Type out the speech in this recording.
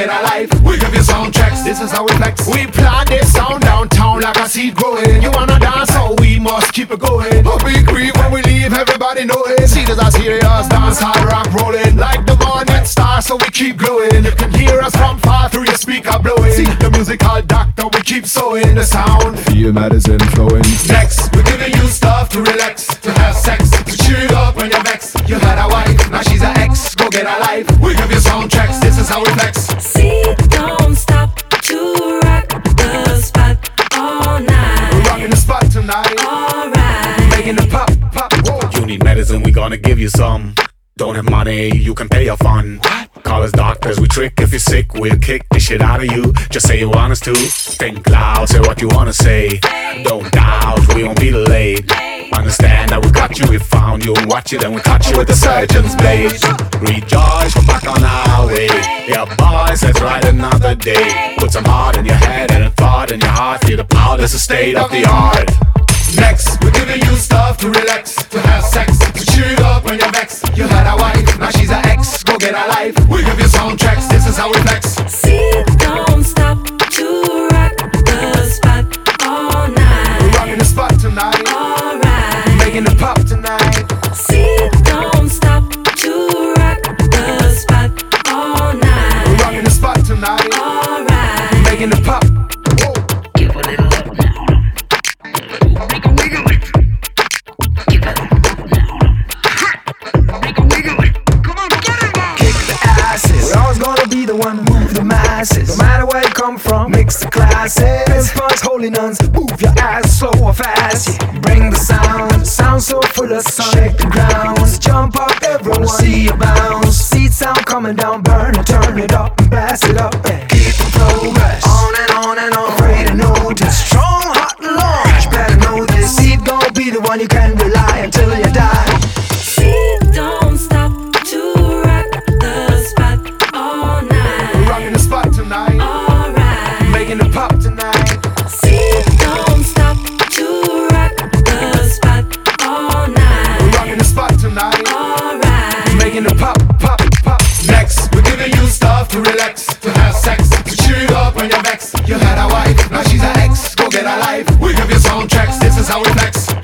get a life. We give you soundtracks, this is how we flex. We plant this sound downtown like a seed growing. You wanna dance, so we must keep it going. A big grief when we leave, everybody know it. See this as serious, dance hard rock rolling. Like the morning star, so we keep glowing. You can hear us from far through your speaker blowing. See the musical doctor, we keep sowing the sound. Feel medicine flowing. Next, we're giving you stuff to relax, to have sex, to cheer you up when you're vexed. You had a wife, now she's an ex. Go get a life. We give you soundtracks, this is how we flex. See, don't stop to rock the spot all night. We're rocking the spot tonight. Alright. Making it pop, pop, whoa. You need medicine, we gonna give you some. Don't have money, you can pay your fund. Call us doctors, we trick if you're sick. We'll kick the shit out of you, just say you want us to. Think loud, say what you wanna say. Don't doubt, we won't be delayed. Understand that we got you, we found you and watch it, and we cut you with the surgeon's blade. Rejoice, we're back on our way. Yeah boys, let's ride another day. Put some heart in your head and a thought in your heart. Feel the power, that's the state of the art. Next, we're giving you stuff to relax, to have sex, to cheer you up when you're vexed. You had a wife, now she's an ex. Go get a life. We give you soundtracks, this is how we flex. See, don't stop to rock the spot all night. We're rocking the spot tonight. Alright. Making it pop tonight. See, don't stop to rock the spot all night. We're rocking the spot tonight. Alright. Making it pop. Whoa. Give a little up now. Make a wiggle it. Give it up now. Make a wiggle it. Come on, get it now. Kick the asses. We're always gonna be the one to move the masses. No matter where you come from, mix the classes. Punch holy nuns, move your ass slow or fast. Yeah. Bring the sound so full of sun. Shake the ground, jump up, everyone see you bounce. Seat sound coming down, burn it, turn it up and blast it up. Yeah. Keep the progress on and on and on. Afraid to notice, strong, hot, and large. Better know this seat gon' be the one you can rely until you die. See, don't stop to rock the spot all night. We're rocking the spot tonight. Alright. Making it pop tonight. See, don't stop to rock the spot all night. We're rocking the spot tonight. Alright. Making it pop, pop, pop. Next, we're giving you stuff to relax, to have sex, to cheer you up when you're vexed. You had a wife, now she's an ex. Go get a life. We give you soundtracks, this is how we flex.